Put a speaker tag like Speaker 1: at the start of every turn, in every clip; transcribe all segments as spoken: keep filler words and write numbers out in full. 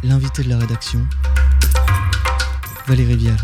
Speaker 1: L'invité de la rédaction, Valérie Vial.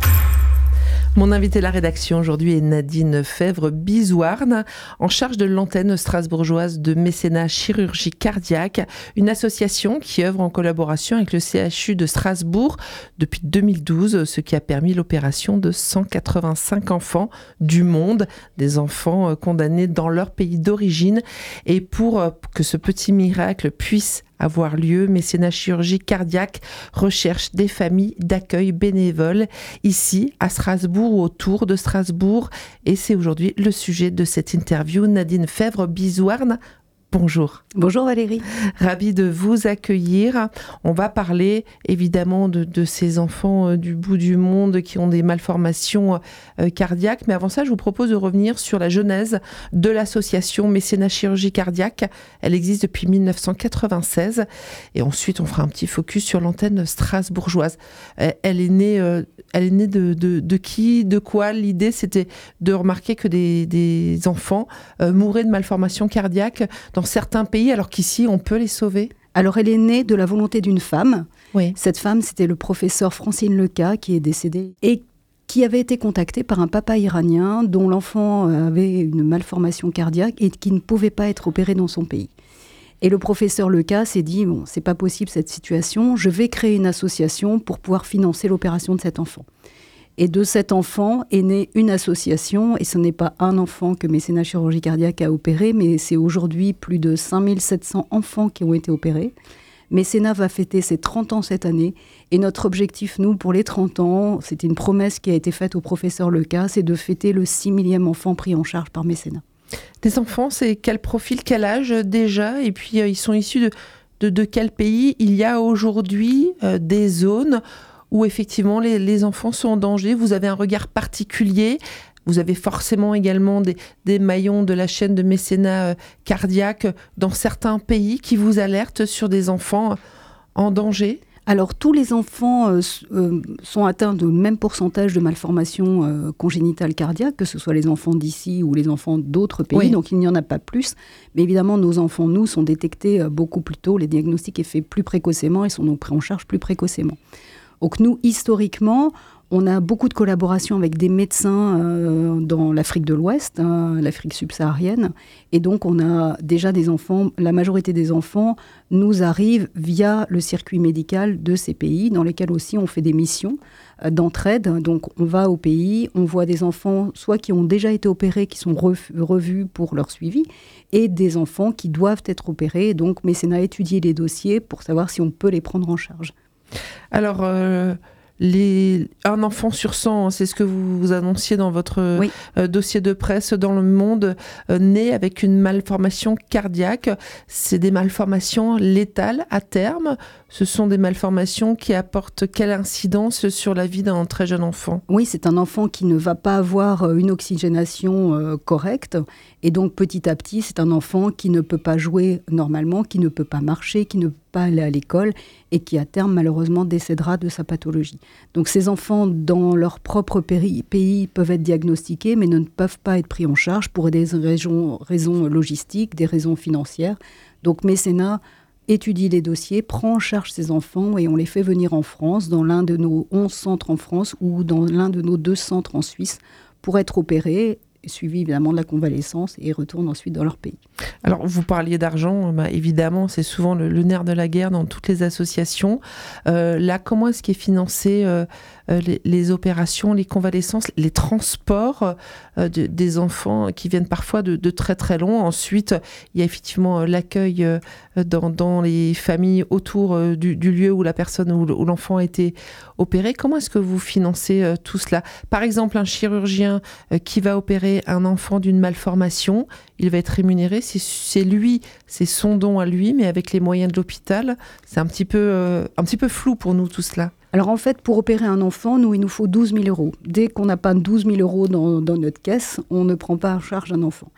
Speaker 2: Mon invité de la rédaction aujourd'hui est Nadine Fèvre-Bizouarne, en charge de l'antenne strasbourgeoise de mécénat chirurgie cardiaque, une association qui œuvre en collaboration avec le C H U de Strasbourg depuis deux mille douze, ce qui a permis l'opération de cent quatre-vingt-cinq enfants du monde, des enfants condamnés dans leur pays d'origine. Et pour que ce petit miracle puisse avoir lieu, mécénat chirurgie cardiaque recherche des familles d'accueil bénévoles ici à Strasbourg ou autour de Strasbourg. Et c'est aujourd'hui le sujet de cette interview. Nadine Fèvre-Bizouarne, bonjour.
Speaker 3: Bonjour Valérie.
Speaker 2: Ravie de vous accueillir. On va parler évidemment de, de ces enfants euh, du bout du monde qui ont des malformations euh, cardiaques. Mais avant ça, je vous propose de revenir sur la genèse de l'association mécénat chirurgie cardiaque. Elle existe depuis mille neuf cent quatre-vingt-seize. Et ensuite, on fera un petit focus sur l'antenne strasbourgeoise. Euh, elle est née, euh, elle est née de, de, de qui, de quoi? L'idée, c'était de remarquer que des, des enfants euh, mouraient de malformations cardiaques dans certains pays, alors qu'ici, on peut les sauver.
Speaker 3: Alors, elle est née de la volonté d'une femme.
Speaker 2: Oui.
Speaker 3: Cette femme, c'était le professeur Francine Leca, qui est décédé et qui avait été contacté par un papa iranien dont l'enfant avait une malformation cardiaque et qui ne pouvait pas être opéré dans son pays. Et le professeur Leca s'est dit, bon, c'est pas possible cette situation, je vais créer une association pour pouvoir financer l'opération de cet enfant. Et de cet enfant est née une association, et ce n'est pas un enfant que mécénat chirurgie cardiaque a opéré, mais c'est aujourd'hui plus de cinq mille sept cents enfants qui ont été opérés. Mécénat va fêter ses trente ans cette année, et notre objectif, nous, pour les trente ans, c'était une promesse qui a été faite au professeur Leca, c'est de fêter le six millième enfant pris en charge par mécénat.
Speaker 2: Des enfants, c'est quel profil, quel âge déjà? Et puis, euh, ils sont issus de, de, de quel pays? Il y a aujourd'hui euh, des zones où effectivement les, les enfants sont en danger. Vous avez un regard particulier. Vous avez forcément également des, des maillons de la chaîne de mécénat euh, cardiaque dans certains pays qui vous alertent sur des enfants en danger.
Speaker 3: Alors, tous les enfants euh, euh, sont atteints de même pourcentage de malformations euh, congénitales cardiaques, que ce soit les enfants d'ici ou les enfants d'autres pays, oui. Donc il n'y en a pas plus. Mais évidemment, nos enfants, nous, sont détectés euh, beaucoup plus tôt. Les diagnostics sont faits plus précocement et sont donc pris en charge plus précocement. Donc nous, historiquement, on a beaucoup de collaborations avec des médecins euh, dans l'Afrique de l'Ouest, hein, l'Afrique subsaharienne. Et donc, on a déjà des enfants, la majorité des enfants nous arrivent via le circuit médical de ces pays, dans lesquels aussi on fait des missions euh, d'entraide. Donc, on va au pays, on voit des enfants, soit qui ont déjà été opérés, qui sont ref- revus pour leur suivi, et des enfants qui doivent être opérés. Donc, mécénat a étudié les dossiers pour savoir si on peut les prendre en charge.
Speaker 2: Alors, euh, les, un enfant sur cent, c'est ce que vous, vous annonciez dans votre oui. euh, dossier de presse dans Le Monde, euh, né avec une malformation cardiaque. C'est des malformations létales à terme. Ce sont des malformations qui apportent quelle incidence sur la vie d'un très jeune enfant?
Speaker 3: Oui, c'est un enfant qui ne va pas avoir une oxygénation euh, correcte. Et donc, petit à petit, c'est un enfant qui ne peut pas jouer normalement, qui ne peut pas marcher, qui ne peut pas aller à l'école et qui, à terme, malheureusement, décédera de sa pathologie. Donc, ces enfants, dans leur propre péri- pays, peuvent être diagnostiqués, mais ne peuvent pas être pris en charge pour des raisons, raisons logistiques, des raisons financières. Donc, mécénat étudie les dossiers, prend en charge ces enfants et on les fait venir en France, dans l'un de nos onze centres en France ou dans l'un de nos deux centres en Suisse, pour être opérés, suivi évidemment de la convalescence et retournent ensuite dans leur pays.
Speaker 2: Alors, vous parliez d'argent, bah, évidemment, c'est souvent le, le nerf de la guerre dans toutes les associations. Euh, là, comment est-ce qu'est financé euh, les, les opérations, les convalescences, les transports euh, de, des enfants qui viennent parfois de, de très très loin? Ensuite, il y a effectivement l'accueil euh, dans, dans les familles autour euh, du, du lieu où la personne, où, où l'enfant a été opéré. Comment est-ce que vous financez euh, tout cela? Par exemple, un chirurgien euh, qui va opérer un enfant d'une malformation, il va être rémunéré, c'est, c'est lui, c'est son don à lui, mais avec les moyens de l'hôpital, c'est un petit peu, euh, un petit peu flou pour nous tout cela.
Speaker 3: Alors en fait, pour opérer un enfant, nous, il nous faut douze mille euros. Dès qu'on n'a pas douze mille euros dans, dans notre caisse, on ne prend pas en charge un enfant.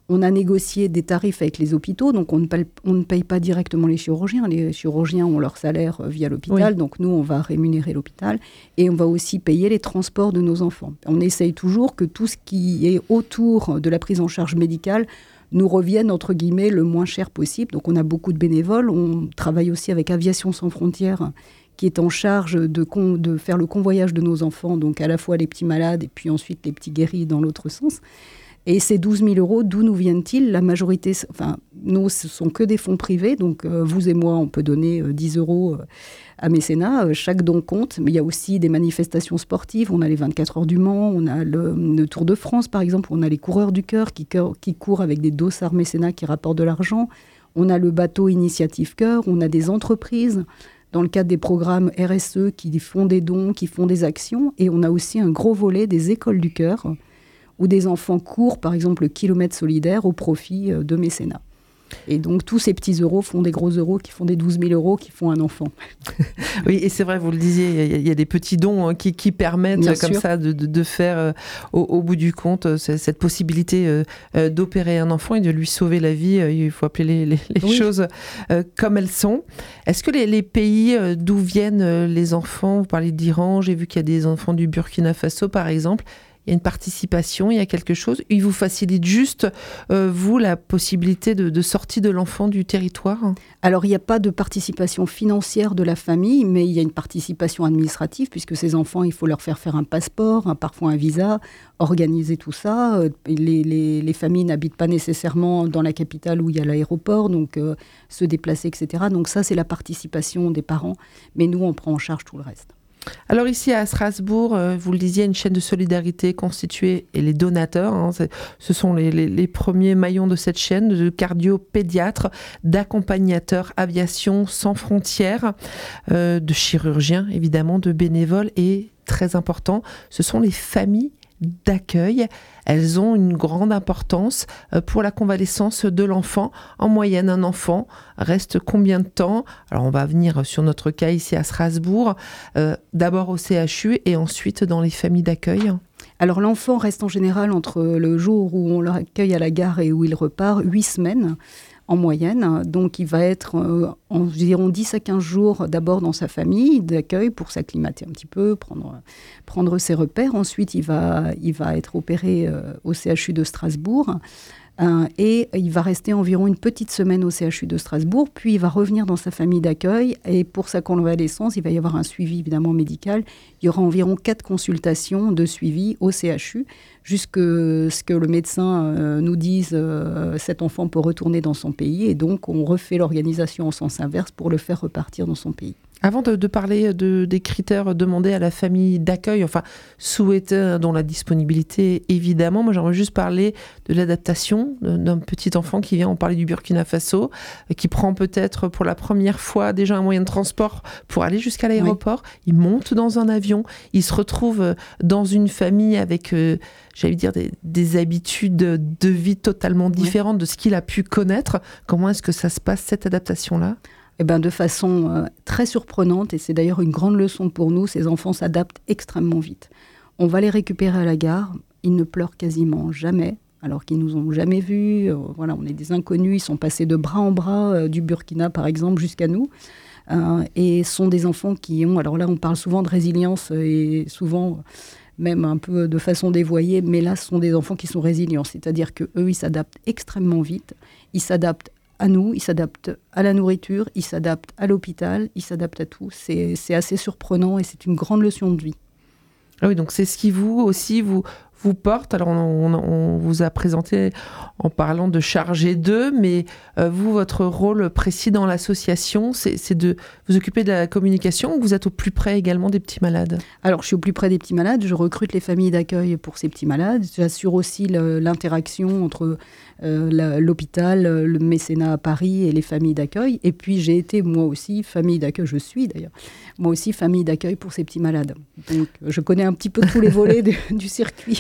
Speaker 3: On a négocié des tarifs avec les hôpitaux, donc on ne paye, on ne paye pas directement les chirurgiens. Les chirurgiens ont leur salaire via l'hôpital, oui. Donc nous, on va rémunérer l'hôpital et on va aussi payer les transports de nos enfants. On essaye toujours que tout ce qui est autour de la prise en charge médicale nous revienne, entre guillemets, le moins cher possible. Donc on a beaucoup de bénévoles. On travaille aussi avec Aviation Sans Frontières, qui est en charge de, con, de faire le convoyage de nos enfants, donc à la fois les petits malades et puis ensuite les petits guéris dans l'autre sens. Et ces douze mille euros, d'où nous viennent-ils ? La majorité, enfin, nous, ce sont que des fonds privés. Donc, euh, vous et moi, on peut donner euh, dix euros euh, à mécénat. Euh, chaque don compte. Mais il y a aussi des manifestations sportives. On a les vingt-quatre heures du Mans. On a le, le Tour de France, par exemple. On a les coureurs du cœur qui, qui courent avec des dossards mécénat qui rapportent de l'argent. On a le bateau Initiative Cœur. On a des entreprises dans le cadre des programmes R S E qui font des dons, qui font des actions. Et on a aussi un gros volet des écoles du cœur, où des enfants courent, par exemple, le kilomètre solidaire au profit de mécénat. Et donc, tous ces petits euros font des gros euros, qui font des douze mille euros, qui font un enfant.
Speaker 2: Oui, et c'est vrai, vous le disiez, il y, y a des petits dons hein, qui, qui permettent Bien comme sûr. ça de, de, de faire, euh, au, au bout du compte, euh, cette possibilité euh, euh, d'opérer un enfant et de lui sauver la vie. Euh, il faut appeler les, les, les oui. choses euh, comme elles sont. Est-ce que les, les pays euh, d'où viennent euh, les enfants, vous parlez d'Iran, j'ai vu qu'il y a des enfants du Burkina Faso, par exemple, il y a une participation, il y a quelque chose. Il vous facilite juste, euh, vous, la possibilité de, de sortie de l'enfant du territoire ?
Speaker 3: Alors, il n'y a pas de participation financière de la famille, mais il y a une participation administrative, puisque ces enfants, il faut leur faire faire un passeport, un, parfois un visa, organiser tout ça. Les, les, les familles n'habitent pas nécessairement dans la capitale où il y a l'aéroport, donc euh, se déplacer, et cetera. Donc ça, c'est la participation des parents. Mais nous, on prend en charge tout le reste.
Speaker 2: Alors ici à Strasbourg, euh, vous le disiez, une chaîne de solidarité constituée et les donateurs, hein, ce sont les, les, les premiers maillons de cette chaîne, de cardio-pédiatres, d'accompagnateurs Aviation Sans Frontières, euh, de chirurgiens évidemment, de bénévoles et très important, ce sont les familles d'accueil. Elles ont une grande importance pour la convalescence de l'enfant. En moyenne, un enfant reste combien de temps ? Alors, on va venir sur notre cas ici à Strasbourg, euh, d'abord au C H U et ensuite dans les familles d'accueil.
Speaker 3: Alors, l'enfant reste en général entre le jour où on l'accueille à la gare et où il repart, huit semaines. En moyenne, donc il va être euh, environ dix à quinze jours d'abord dans sa famille d'accueil pour s'acclimater un petit peu, prendre, prendre ses repères. Ensuite, il va, il va être opéré euh, au C H U de Strasbourg euh, et il va rester environ une petite semaine au C H U de Strasbourg, puis il va revenir dans sa famille d'accueil et pour sa convalescence, il va y avoir un suivi évidemment médical. Il y aura environ quatre consultations de suivi au C H U jusqu'à ce que le médecin euh, nous dise euh, cet enfant peut retourner dans son pays et donc on refait l'organisation en sens inverse pour le faire repartir dans son pays.
Speaker 2: Avant de, de parler de, des critères demandés à la famille d'accueil, enfin souhaités, dont la disponibilité évidemment, moi j'aimerais juste parler de l'adaptation d'un petit enfant qui vient, on parlait du Burkina Faso, qui prend peut-être pour la première fois déjà un moyen de transport pour aller jusqu'à l'aéroport, oui. Il monte dans un avion, il se retrouve dans une famille avec, euh, j'allais dire, des, des habitudes de vie totalement différentes oui. de ce qu'il a pu connaître. Comment est-ce que ça se passe, cette adaptation-là ?
Speaker 3: Eh ben, de façon euh, très surprenante, et c'est d'ailleurs une grande leçon pour nous, ces enfants s'adaptent extrêmement vite. On va les récupérer à la gare, ils ne pleurent quasiment jamais, alors qu'ils nous ont jamais vus. Euh, voilà, on est des inconnus, ils sont passés de bras en bras, euh, du Burkina par exemple, jusqu'à nous. Euh, et sont des enfants qui ont, alors là on parle souvent de résilience, et souvent même un peu de façon dévoyée, mais là ce sont des enfants qui sont résilients, c'est-à-dire qu'eux ils s'adaptent extrêmement vite, ils s'adaptent à nous, ils s'adaptent à la nourriture, ils s'adaptent à l'hôpital, ils s'adaptent à tout. C'est, c'est assez surprenant et c'est une grande leçon de vie.
Speaker 2: Ah oui, donc c'est ce qui vous aussi vous, vous porte. Alors on, on, on vous a présenté en parlant de chargé d'eux, mais euh, vous, votre rôle précis dans l'association, c'est, c'est de vous occuper de la communication ou vous êtes au plus près également des petits malades ?
Speaker 3: Alors je suis au plus près des petits malades, je recrute les familles d'accueil pour ces petits malades, j'assure aussi le, l'interaction entre euh, la, l'hôpital, le mécénat à Paris et les familles d'accueil. Et puis j'ai été moi aussi famille d'accueil, je suis d'ailleurs, moi aussi famille d'accueil pour ces petits malades. Donc je connais un petit peu tous les volets de, du circuit.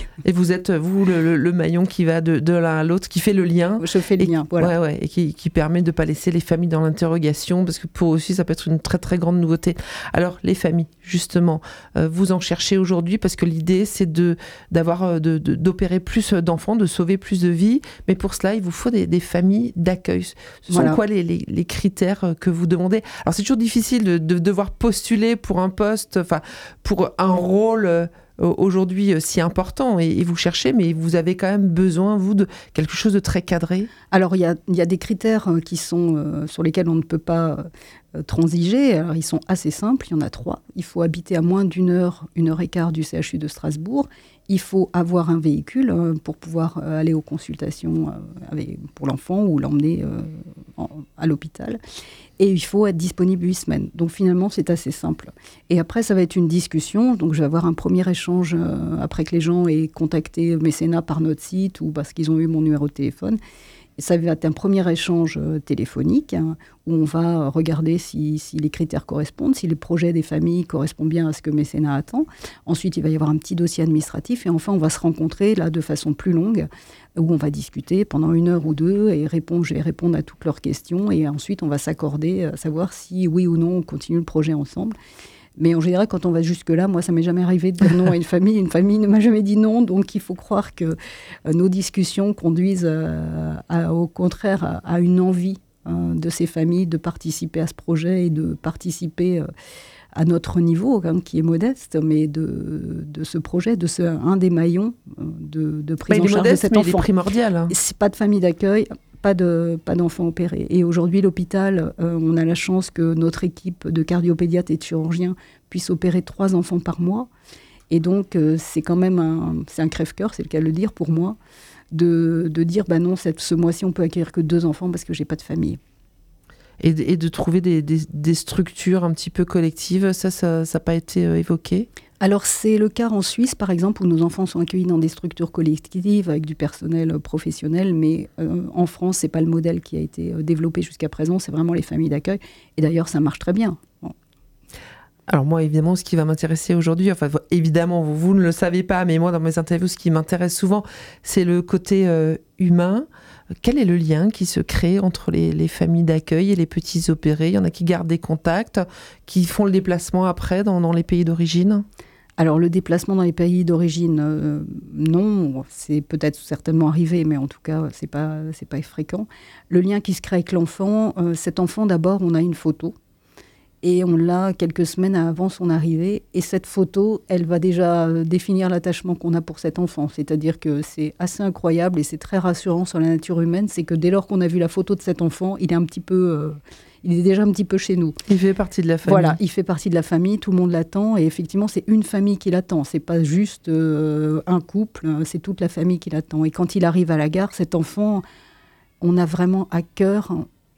Speaker 2: Et vous êtes, vous, le, le, le maillon qui va de, de l'un à l'autre, qui fait le lien.
Speaker 3: Je fais le
Speaker 2: et,
Speaker 3: lien, voilà.
Speaker 2: Ouais, ouais, et qui, qui permet de ne pas laisser les familles dans l'interrogation, parce que pour eux aussi, ça peut être une très, très grande nouveauté. Alors, les familles, justement, euh, vous en cherchez aujourd'hui, parce que l'idée, c'est de, d'avoir, de, de, d'opérer plus d'enfants, de sauver plus de vies. Mais pour cela, il vous faut des, des familles d'accueil. Ce voilà. sont quoi les, les, les critères que vous demandez? Alors, c'est toujours difficile de, de devoir postuler pour un poste, enfin, pour un rôle euh, aujourd'hui euh, si important, et, et vous cherchez, mais vous avez quand même besoin, vous, de quelque chose de très cadré?
Speaker 3: Alors, il y a, y a des critères euh, qui sont, euh, sur lesquels on ne peut pas euh, transiger. Alors, ils sont assez simples, il y en a trois. Il faut habiter à moins d'une heure, une heure et quart du C H U de Strasbourg. Il faut avoir un véhicule euh, pour pouvoir euh, aller aux consultations euh, avec, pour l'enfant ou l'emmener euh, en, à l'hôpital. Et il faut être disponible huit semaines. Donc finalement, c'est assez simple. Et après, ça va être une discussion. Donc je vais avoir un premier échange euh, après que les gens aient contacté Mécénat par notre site ou parce qu'ils ont eu mon numéro de téléphone. Et ça va être un premier échange euh, téléphonique hein, où on va regarder si, si les critères correspondent, si les projets des familles correspondent bien à ce que Mécénat attend. Ensuite, il va y avoir un petit dossier administratif. Et enfin, on va se rencontrer là de façon plus longue où on va discuter pendant une heure ou deux et répondre, je vais répondre à toutes leurs questions. Et ensuite, on va s'accorder à savoir si, oui ou non, on continue le projet ensemble. Mais en général, quand on va jusque-là, moi, ça m'est jamais arrivé de dire non à une famille. Une famille ne m'a jamais dit non. Donc, il faut croire que euh, nos discussions conduisent euh, à, au contraire à, à une envie hein, de ces familles de participer à ce projet et de participer euh, à notre niveau, hein, qui est modeste, mais de, de ce projet, de ce, un des maillons de, de prise bah, en charge
Speaker 2: modeste,
Speaker 3: de cet
Speaker 2: mais
Speaker 3: enfant.
Speaker 2: Il est primordial. Hein.
Speaker 3: C'est pas de famille d'accueil. Pas, de, pas d'enfants opérés. Et aujourd'hui, l'hôpital, euh, on a la chance que notre équipe de cardiopédiatres et de chirurgiens puisse opérer trois enfants par mois. Et donc, euh, c'est quand même un, c'est un crève-cœur, c'est le cas de le dire pour moi, de, de dire, bah non, cette, ce mois-ci, on peut accueillir que deux enfants parce que j'ai pas de famille.
Speaker 2: Et de, et de trouver des, des, des structures un petit peu collectives, ça, ça n'a pas été euh, évoqué?
Speaker 3: Alors, c'est le cas en Suisse, par exemple, où nos enfants sont accueillis dans des structures collectives avec du personnel professionnel, mais euh, en France, ce n'est pas le modèle qui a été euh, développé jusqu'à présent, c'est vraiment les familles d'accueil. Et d'ailleurs, ça marche très bien. Bon.
Speaker 2: Alors moi, évidemment, ce qui va m'intéresser aujourd'hui, enfin, évidemment, vous, vous ne le savez pas, mais moi, dans mes interviews, ce qui m'intéresse souvent, c'est le côté euh, humain. Quel est le lien qui se crée entre les, les familles d'accueil et les petits opérés? Il y en a qui gardent des contacts, qui font le déplacement après dans, dans les pays d'origine?
Speaker 3: Alors, le déplacement dans les pays d'origine, euh, non, c'est peut-être certainement arrivé, mais en tout cas, c'est pas, c'est pas fréquent. Le lien qui se crée avec l'enfant, euh, cet enfant, d'abord, on a une photo. Et on l'a quelques semaines avant son arrivée. Et cette photo, elle va déjà définir l'attachement qu'on a pour cet enfant. C'est-à-dire que c'est assez incroyable et c'est très rassurant sur la nature humaine. C'est que dès lors qu'on a vu la photo de cet enfant, il est un petit peu... Euh, il est déjà un petit peu chez nous.
Speaker 2: Il fait partie de la famille.
Speaker 3: Voilà, il fait partie de la famille, tout le monde l'attend. Et effectivement, c'est une famille qui l'attend. C'est pas juste euh, un couple, c'est toute la famille qui l'attend. Et quand il arrive à la gare, cet enfant, on a vraiment à cœur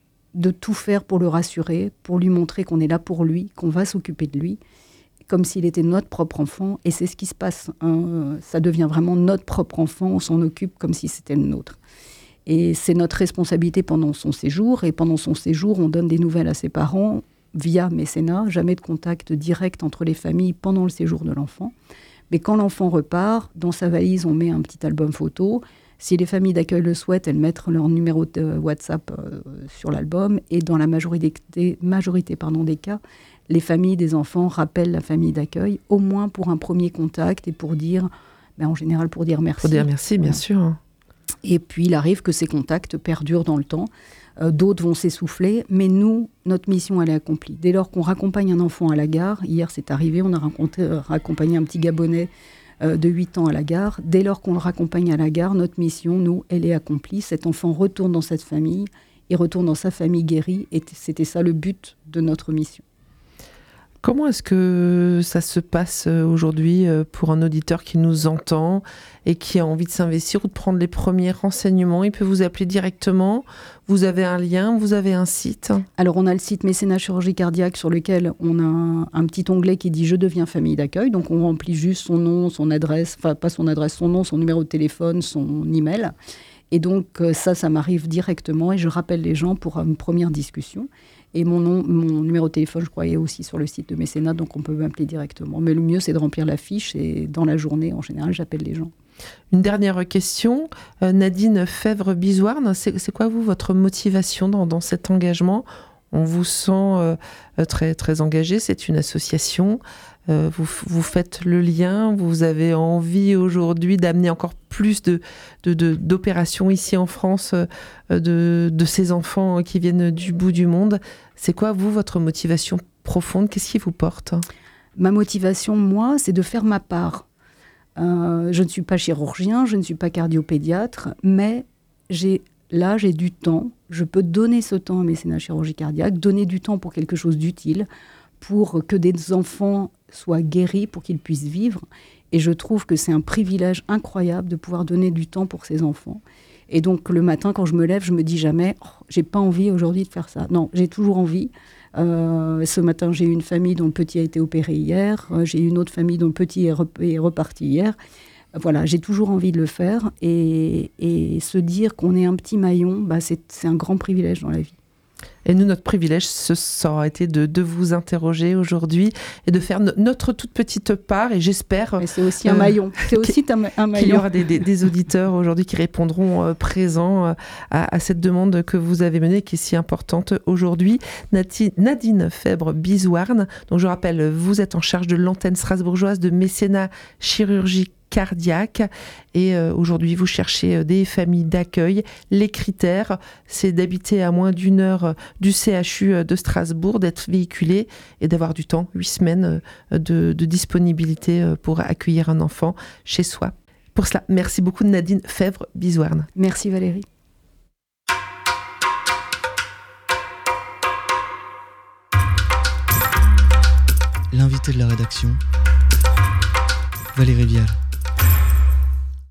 Speaker 3: de tout faire pour le rassurer, pour lui montrer qu'on est là pour lui, qu'on va s'occuper de lui, comme s'il était notre propre enfant. Et c'est ce qui se passe. Hein. Ça devient vraiment notre propre enfant. On s'en occupe comme si c'était le nôtre. Et c'est notre responsabilité pendant son séjour. Et pendant son séjour, on donne des nouvelles à ses parents via Mécénat. Jamais de contact direct entre les familles pendant le séjour de l'enfant. Mais quand l'enfant repart, dans sa valise, on met un petit album photo. Si les familles d'accueil le souhaitent, elles mettent leur numéro de WhatsApp euh, sur l'album. Et dans la majorité, majorité pardon, des cas, les familles des enfants rappellent la famille d'accueil, au moins pour un premier contact et pour dire, ben en général pour dire merci.
Speaker 2: Pour dire merci, bien voilà. sûr.
Speaker 3: Et puis, il arrive que ces contacts perdurent dans le temps. Euh, d'autres vont s'essouffler, mais nous, notre mission, elle est accomplie. Dès lors qu'on raccompagne un enfant à la gare, hier c'est arrivé, on a euh, raccompagné un petit Gabonais euh, de huit ans à la gare. Dès lors qu'on le raccompagne à la gare, notre mission, nous, elle est accomplie. Cet enfant retourne dans cette famille, il retourne dans sa famille guérie, et c'était ça le but de notre mission.
Speaker 2: Comment est-ce que ça se passe aujourd'hui pour un auditeur qui nous entend et qui a envie de s'investir ou de prendre les premiers renseignements? Il peut vous appeler directement. Vous avez un lien, vous avez un site? Alors,
Speaker 3: on a le site Mécénat Chirurgie Cardiaque sur lequel on a un, un petit onglet qui dit « Je deviens famille d'accueil ». Donc, on remplit juste son nom, son adresse, enfin, pas son adresse, son nom, son numéro de téléphone, son email. Et donc, ça, ça m'arrive directement et je rappelle les gens pour une première discussion. Et mon, nom, mon numéro de téléphone, je crois, est aussi sur le site de Mécénat, donc on peut m'appeler directement. Mais le mieux, c'est de remplir la fiche et dans la journée, en général, j'appelle les gens.
Speaker 2: Une dernière question, euh, Nadine Fèvre-Bizouarne, c'est, c'est quoi vous, votre motivation dans, dans cet engagement ? On vous sent euh, très, très engagé, c'est une association, euh, vous, vous faites le lien, vous avez envie aujourd'hui d'amener encore plus de, de, de, d'opérations ici en France, euh, de, de ces enfants qui viennent du bout du monde. C'est quoi, vous, votre motivation profonde ? Qu'est-ce qui vous porte ?
Speaker 3: Ma motivation, moi, c'est de faire ma part. Euh, je ne suis pas chirurgien, je ne suis pas cardiopédiatre, mais j'ai, là, j'ai du temps. Je peux donner ce temps à Mécénat Chirurgie Cardiaque, donner du temps pour quelque chose d'utile, pour que des enfants soient guéris, pour qu'ils puissent vivre. Et je trouve que c'est un privilège incroyable de pouvoir donner du temps pour ces enfants. Et donc, le matin, quand je me lève, je me dis jamais oh, « j'ai pas envie aujourd'hui de faire ça ». Non, j'ai toujours envie. Euh, ce matin, j'ai eu une famille dont le petit a été opéré hier. Euh, j'ai eu une autre famille dont le petit est, rep- est reparti hier. Euh, voilà, j'ai toujours envie de le faire. Et, et se dire qu'on est un petit maillon, bah, c'est, c'est un grand privilège dans la vie.
Speaker 2: Et nous, notre privilège, ce, ça aura été de, de vous interroger aujourd'hui et de faire no- notre toute petite part. Et j'espère...
Speaker 3: Mais c'est aussi euh, un maillon. C'est aussi un, un maillon.
Speaker 2: Qu'il y aura des, des, des auditeurs aujourd'hui qui répondront euh, présents euh, à, à cette demande que vous avez menée, qui est si importante aujourd'hui. Nati, Nadine Fèvre-Bizouarne, donc je rappelle, vous êtes en charge de l'antenne strasbourgeoise de Mécénat Chirurgie Cardiaque, et euh, aujourd'hui vous cherchez des familles d'accueil. Les critères, c'est d'habiter à moins d'une heure du C H U de Strasbourg, d'être véhiculé et d'avoir du temps, huit semaines de, de disponibilité pour accueillir un enfant chez soi. Pour cela, merci beaucoup Nadine Fèvre-Bizouarne.
Speaker 3: Merci Valérie.
Speaker 1: L'invité de la rédaction, Valérie Vial.